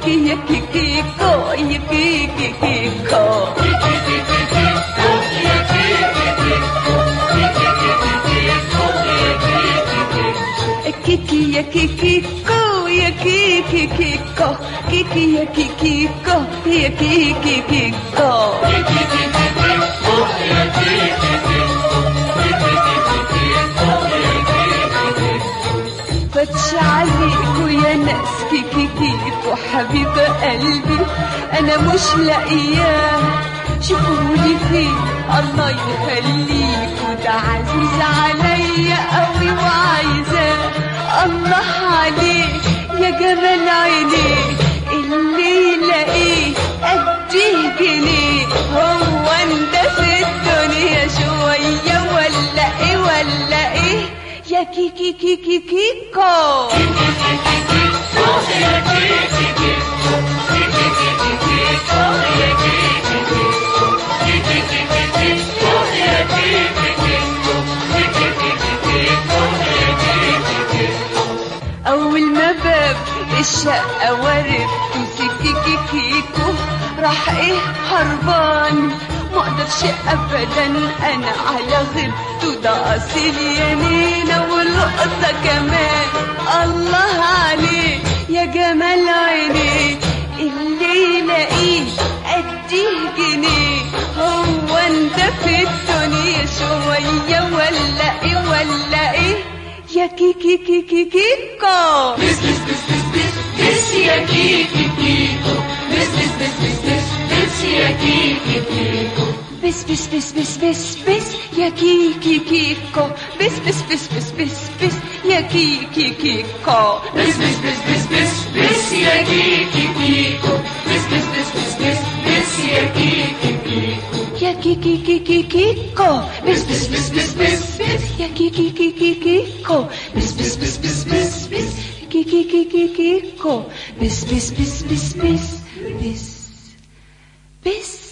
kiki ya kiki ko ya kiki kiko kiki ya kiki ko ya kiki kiko kiki ya kiki ko ya kiki kiko فتش عليكوا يا ناس كيكي كيكو حبيب قلبي انا مش لاقياه شوفولي فيه الله يخليكوا ده عزيز عليا قوي وعايزاه الله عليك يا جمال عينيك اللي يلاقيه اديه جنيه هو انت في الدنيا شويه ولا ايه ولا ايه يا كيكي كيكي كيكو أول ما باب الشقة وردت سكيكي كيكو راح إيه هربان مقدرش أبدا أنا على غبته ده أصيل يمينة والقطة كمان الله عليك يا جمال عينيك اللي يلاقيه أديه جنيه هو أنت في الدنيا شوية ولا إيه ولا إيه يا كيكي كيكي كيكو بس بس بس بس بس بس يا كيكي كيكو بس بس بس بس بس بس يا كيكي كيكو بس بس بس بس بس بس يا كيكي كيكو بس بس بس بس بس بس يا كيكي كيكو بس بس بس بس بس بس يا كيكي كيكو بس بس بس بس بس بس يا كيكي كيكو يا كيكي كيكي كيكو بس بس بس بس بس بس يا كيكي كيكي كيكو بس بس بس بس بس بس كيكي كيكي كيكو بس بس بس بس بس بس بس